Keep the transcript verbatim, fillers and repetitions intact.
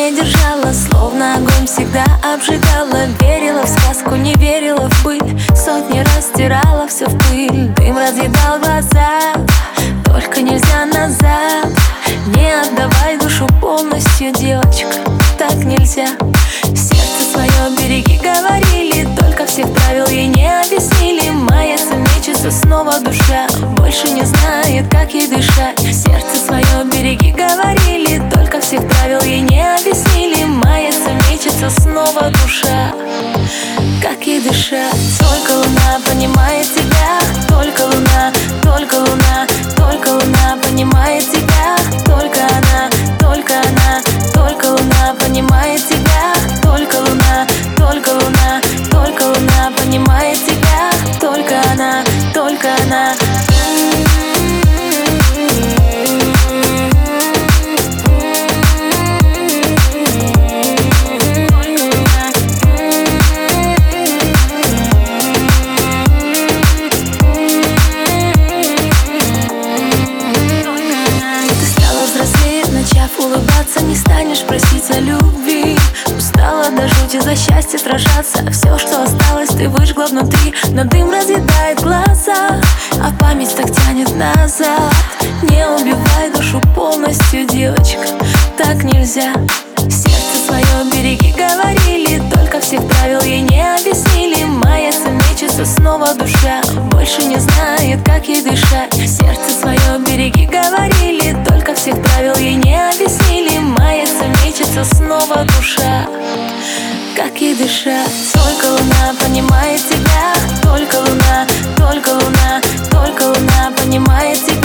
не держала, словно огонь всегда обжигала. Верила в сказку, не верила в пыль, сотни раз стирала все в пыль. Дым разъедал глаза, только нельзя назад. Не отдавай душу полностью, девочка, так нельзя. Сердце свое береги, говорили, только всех правил ей не объяснили. Мается, мечется снова душа, больше не знает, как ей дышать. Сердце свое береги, говорили, только всех правил ей не объяснили. Мается, мечется снова душа, как ей дышать. Только луна понимает тебя, только луна, только луна, только луна понимает тебя. Только она, только она, только луна понимает тебя. Только луна, только луна, только луна понимает тебя. Только она, только она. Улыбаться не станешь, просить о любви. Устала до жути за счастье сражаться. Все, что осталось, ты выжгла внутри. Но дым разъедает глаза, а память так тянет назад. Не убивай душу полностью, девочка, так нельзя. Сердце свое береги, говорили, только всех правил ей не объяснили. Мается, мечется снова душа, больше не знает, как ей дышать. Сердце свое береги, говорили, только всех правил ей не объяснили. Мается, мечется снова душа, как ей дышать. Только луна понимает тебя, только луна, только луна, только луна понимает тебя.